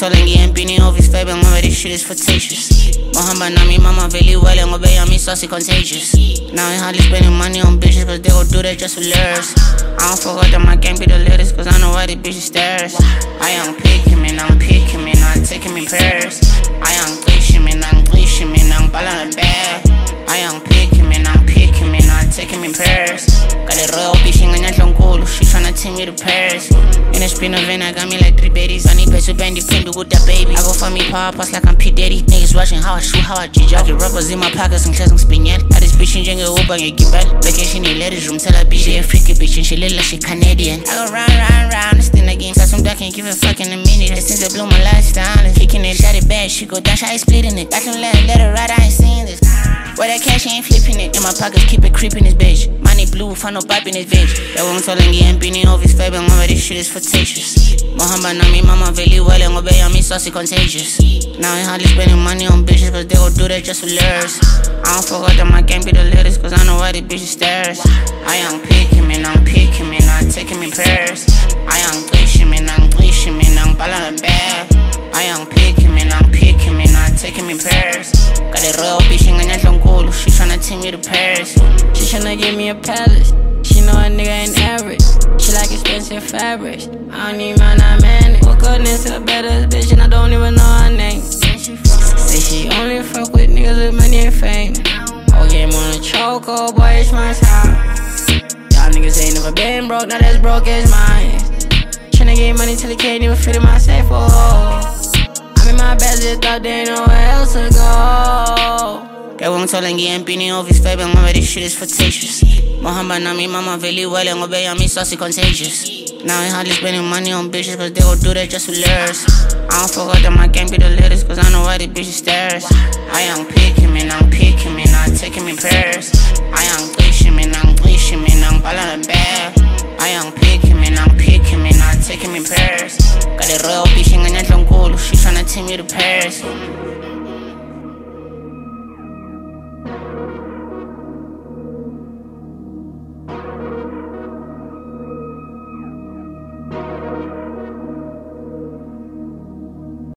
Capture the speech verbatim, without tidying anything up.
ngithola ngiyempini office baby ngoba this shit is flirtatious. Mohamba nami mama veli wele ngoba yami saucy contagious. Now I hardly spending money on bitches cause they gon' do that just for lures. I don't fuck with them, I can't be the latest cause I know why these bitches stares. I am picking me, I'm picking me, I'm taking me pairs. I am glitching me, I'm glitching me, I'm ballin' the bag. I am picking me, I'm picking me, I'm taking me pairs. Got it real bitch, ain't got no cool, she tryna take me to Paris. In a spin of vein, I got me like three babies. I need pace to bend, depend with that baby. I go for me, power pass like I'm P. Diddy. Niggas watching how I shoot, how I G. I get rubbers in my pockets and class and spin yet. I this bitch in Jenga Uber and get back. Vacation in ladies room, tell her bitch she a freaky bitch and she look like she Canadian. I go round, round, round, this thing again. Got some duck and give a fuck in a minute. Since I blew my lifestyle and kicking it, shot it bad, she go down, shot it splitting it. Got some let, let her ride, I ain't seen this. Where that cash, she ain't flipping it. In my pockets, keep it creeping this bitch. Money blue, find no pipe in this bitch. That won't tell and get empty in office, baby. Ngoba this shit is flirtatious. Mohamba nami mama veli wele ngoba yami saucy contagious. Now I hardly spending money on bitches cause they gon' do that just for lures. I don't fuck with them, I can't be the latest cause I know why these bitches stares. I am picking me, I'm picking me, I'm taking me pairs. I am glitching me, I'm glitching me, I'm ballin' the bag. I am picking me, I'm picking me, I'm taking me pairs. Got it real bitch, ain't got no cool, she tryna take me to Paris. She tryna give me a palace. She know a nigga ain't average. She like expensive fabrics. I don't need mine, I man it. Woke up next to the baddest bitch and I don't even know her name. Say she only fuck with niggas with money and fame. Oh game on a choco, boy, it's my house. Y'all niggas ain't never been broke, not as broke as mine. Tryna get money till it can't even fit in my safe, oh. I'm in my bed, just thought there ain't nowhere else to go. That won't tell and get empty in office, baby. Ngoba this shit is flirtatious. Mohamba nami mama veli wele ngoba yami saucy contagious. Now I hardly spending money on bitches cause they gon' do that just for lures. I don't fuck with them, I can't be the latest cause I know why these bitches stares. I am picking me, I'm picking me, I'm taking me pairs. I am glitching me, I'm glitching me, I'm ballin' the bag. I am picking me, I'm picking me, I'm taking me pairs. Got it real bitch, ain't got no cool, she tryna take me to Paris.